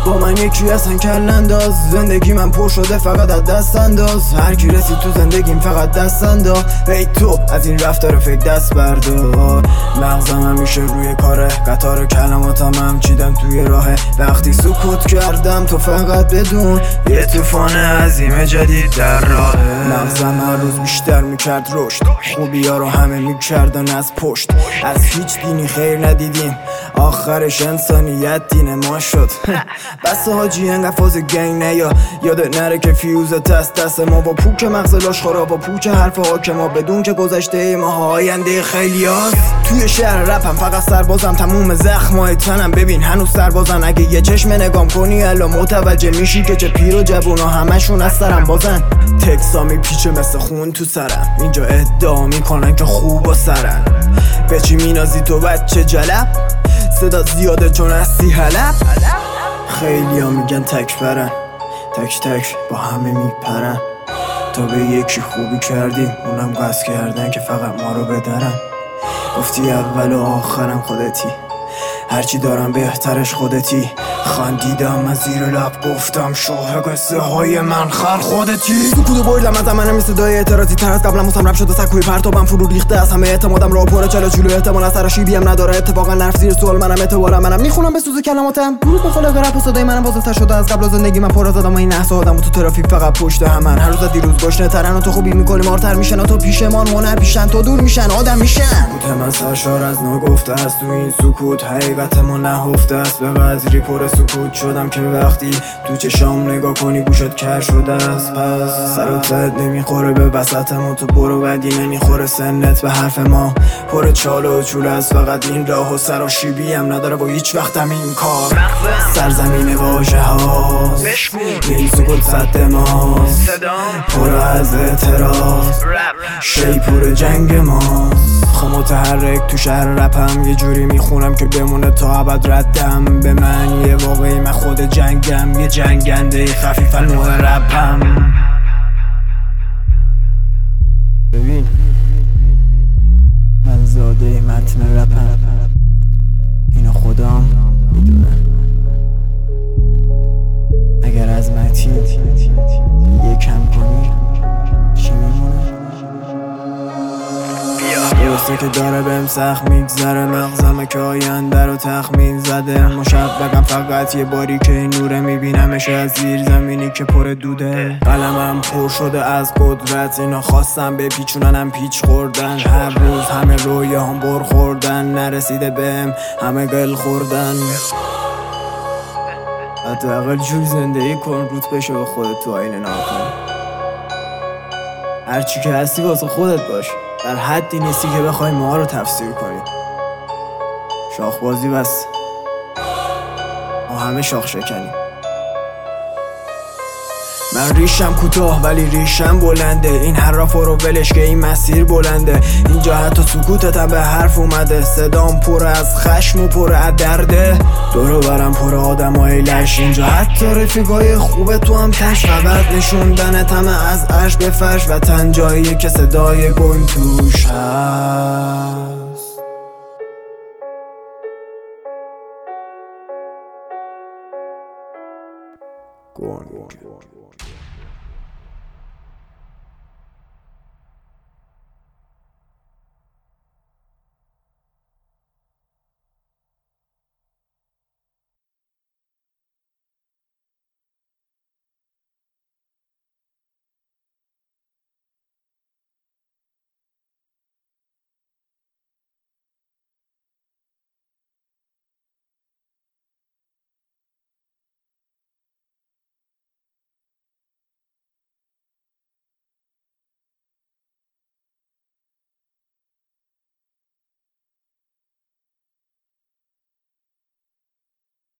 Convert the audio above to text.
با من یکی هستن کلنداز، زندگی من پر شده فقط از دست انداز. هر کی رسید تو زندگیم فقط دست انداز. ای تو از این رفتار فکر دست بردار. مغزم همیشه روی کاره، قطار کلماتم هم چیدم توی راهه. وقتی سکوت کردم تو فقط بدون یه طوفان عظیم جدید در راهه. مغزم هر روز بیشتر میکرد رشد، خوبی ها رو همه میکردن از پشت. از هیچ دینی خیر ندیدیم، آخرش انسانیت دین ما شد. بس حاجی انقدر فاز گنگ نیا، یادت نره که فیوزت دست ما. با پوک مغز لاشخورا، با پوک حرف حاکما، بدون که گذشته ما آینده خیلی هست. توی شهر رپم فقط سربازم، تموم زخمای تنم ببین هنوز سربازن. اگه یه چشم نگام کنی الان متوجه میشی که چه پیر و جوونا همشون از سرم بازن. تکسا میپیچه مثل خون تو سرم، اینجا ادعا میکنن که خوب و سرن. به چی مینازی تو بچه جلب؟ صدا زیاده چون هستی حلب. خیلی ها میگن تک برن، تک تک با همه میپرن. تا به یکی خوبی کردیم اونم قصد کردن که فقط ما رو بدرن. گفتی اول و آخرم خودتی، هرچی دارم بهترش خودتی. خندیدم از زیر لب گفتم شوه قصه های من خر خودتی. سکوتو بردم از منم صدای اعتراضی تر از قبلم، واسم رپ شده سکوی پرتابم فرو ریخته از همه اعتمادم. راه پره چلا چولو احتمال از سراشیبی هم نداره. اتفاقا نرف زیر سوال منم اعتبارم، منم میخونم به سوز کلماتم. روز به خلاق رپ و صدای منم بازتر شده از قبل. زندگی من پر از آدم و این احسا آدم و تو ترافیک فقط پشت همن. هر روز از دیروز گشنه ترن و تو خوبی میکنی مارتر میشن و تو پیشمان هنر پیشن تو دور میشن آدم میشن. بوتم از سرشار از نگفته است تو این سکوت، حقیقت ما نهفته است به قدری پر سکوت شدم که وقتی تو چشام نگاه کنی گوشت کر شده است. پس سرت نمیخوره به وسطم و تو برو بدی نمیخوره سنت به حرف ما. پر چال و چول است فقط این راه و سراشیبی هم نداره با هیچ وقتم این کار. سرزمین واژه هاست، این سکوت صد ماست، پر از اعتراض، شی پر جنگ ماست. متحرک تو شهر رپم یه جوری میخونم که بمونه تا ابد ردم. به من یه واقعی من خود جنگم، یه جنگنده خفیف نوع رپم. ببین من زاده متن رپم، اینو خودم میدونه. اگر از متین یه کم کنی چی میمونه؟ درسته که داره بهم سخت میگذره، مغزمه که آینده رو تخمین زده. مشبقم فقط یه باری که این نوره میبینمش از زیر زمینی که پر دوده. قلمم پر شده از قدرت، اینا خواستم بپیچوننم پیچ خوردن. هر روز همه رویاهم بر خوردن، نرسیده بهم همه قل خوردن. حداقل جوری زندگی کن روت بشه به خودت تو آینه ناکن. هرچی که هستی واسه خودت باش، در حدی نیستی که بخوای ما رو تفسیر کنی. شاخبازی بس، ما همه شاخ شکنیم. من ریشم کوتاه ولی ریشم بلنده، این حرفا رو ولش که این مسیر بلنده. اینجا حتی سکوتتم به حرف اومده، صدام پر از خشم و پر از درده. دورو برم پر آدمای لش، اینجا حتی رفیقای خوب تو هم تش. فقط نشوندنت همه از عرش به فرش، وطن جاییه که صدای گنگ توش هست. گنگ